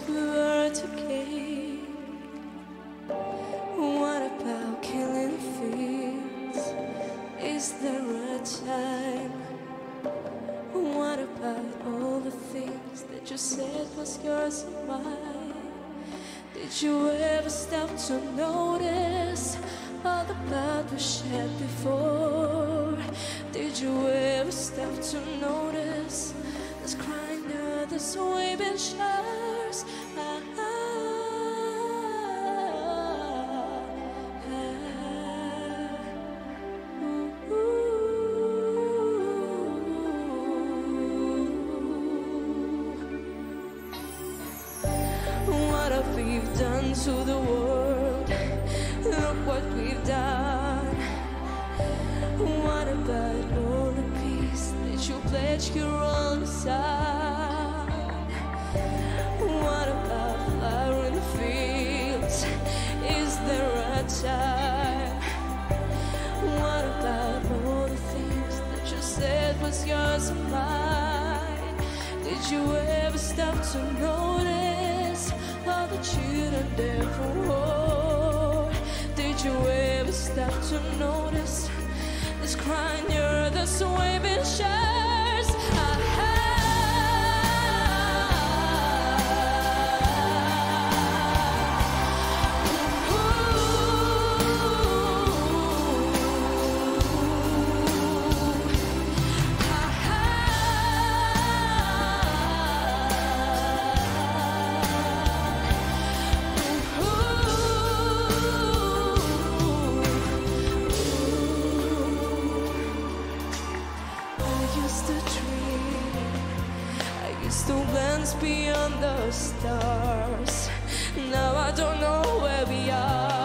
we were to gain? What about killing fields? Is there a time? What about all the things that you said was yours and mine? Did you ever stop to notice all the blood we shed before? Did you ever stop to notice this crying earth, this waving shores? What have we done to the world? Look what we've done. What about all the peace that you pledged your own son? What about fire in the fields? Is there a time? What about all the things that you said was yours and mine? Did you ever stop to notice all the children there for war? Did you ever stop to notice this crying earth, this waving shores? To glance beyond the stars. Now I don't know where we are.